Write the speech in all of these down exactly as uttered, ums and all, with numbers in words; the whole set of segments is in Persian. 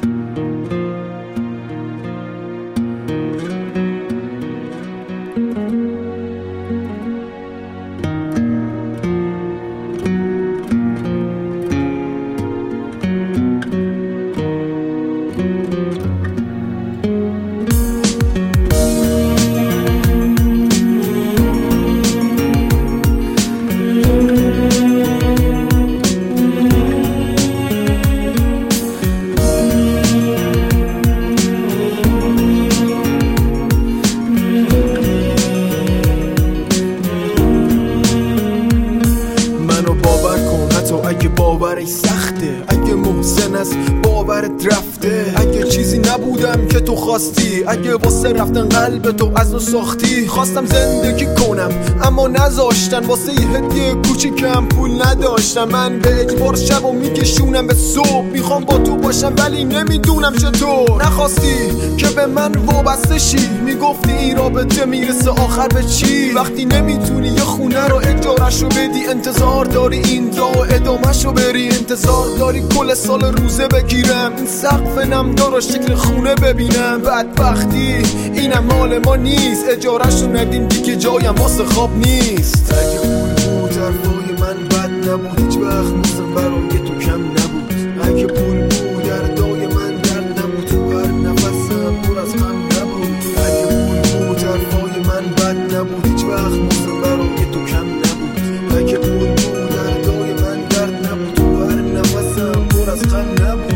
اگه باورش سخته، اگه محسن است باورت رفته، اگه چیزی نبودم که تو خواستی، اگه واسه رفتن قلب تو از نو ساختی. خواستم زندگی کنم اما نذاشتن، واسه یه هدیه کوچیکم پول نداشتم. من به اجبار شب و میکشونم به صبح، میخوام با تو باشم ولی نمیدونم چطور. نخواستی که به من وابسته شی، میگفتی این رابطه میرسه آخر به چی؟ وقتی نمیتونی یه خونه رو اجاره‌شو بدی، انتظار داری این راه ادامه‌شو بری، انتظار داری کل سال روزه بگیرم، این سقف نمدار و شکل خونه ببینم. بدبختی اینم مال ما نیست، اجاره‌شو ندیم دیگه جایم واسه خواب نیست. اگه پول بود حرفای من بد نبود، هیچ وقت مثل برای تو کم نبود. اگه پول بود دردای من درد نبود، تو هر نفسم پر از غم نبود. اگه پول بود حرفای من بد نبود، هیچ وقت مثل برای تو کم نبود. اگه پول بود دردای من درد نبود، تو هر نفسم پر از غم نبود.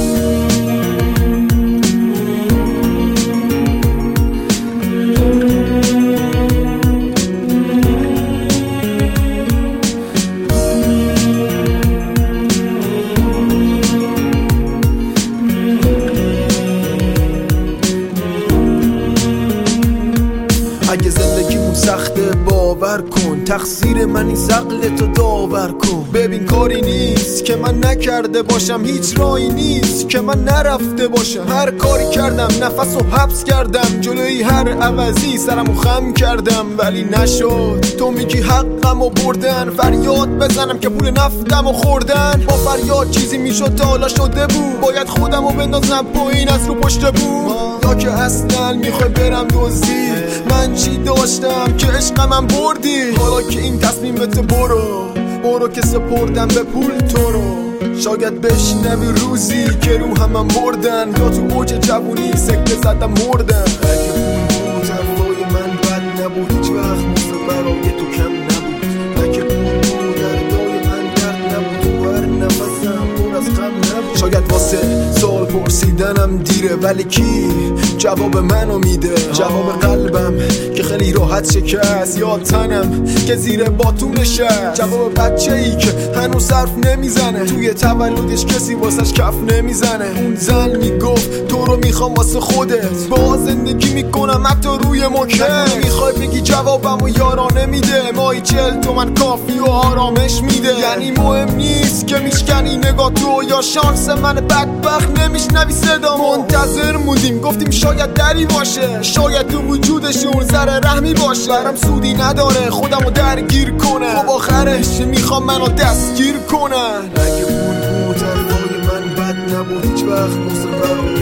اگه زندگیمون سخته باور کن، تقصیر من این عقل تو داور کن. ببین کاری نیست که من نکرده باشم، هیچ راهی نیست که من نرفته باشم. هر کاری کردم نفس و حبس کردم، جلوی هر عوضی سرمو خم کردم ولی نشد. تو میگی حقمو بردن، فریاد بزنم که پول نفتمو خوردن. با فریاد چیزی میشد تا حالا شده بود، باید خودمو بندازم پایین از رو پشت بود. یا که اصلا میخوای برم دزدی، من چی داشتم که عشقمم بردی؟ حالا که این تصمیمت برو برو که سپردم به پول تو رو. شاید بشنوی روزی که رو همم بردن، یا تو اوج جوونی سکته زدم مردن. اگه پول بود حرفای من بد نبود، هیچ وقت مثل برای تو کم نبود. اگه پول بود دردای من درد نبود، تو هر نفسم پر از غم نبود. شاید واسه سوال پرسیدنم دیره، ولی کی جواب منو میده؟ جواب قلبم که خیلی راحت شکست، یا تنم که زیر باتون نشست؟ جواب بچه ای که هنوز حرف نمیزنه، توی تولدش کسی واسش کف نمیزنه. اون زن میگفت تو رو میخوام واسه خودت، با زندگی میکنم حتی روی موکت. میخوای بگی جوابمو یارانه میده، مایی چل تومن کافی و آرامش میده. یعنی مهم نیست که میشکنی نگاه تو، یا شانس من بدبخت نمیشنوی صدا. منتظر مودیم گفتیم شاید دری باشه، شاید تو وجودشون ذره رحمی باشه. برام سودی نداره خودمو درگیر کنه، خب آخرش میخوام منو دستگیر کنن. اگه پول بود حرفای من بد نبود، هیچ وقت مثل برای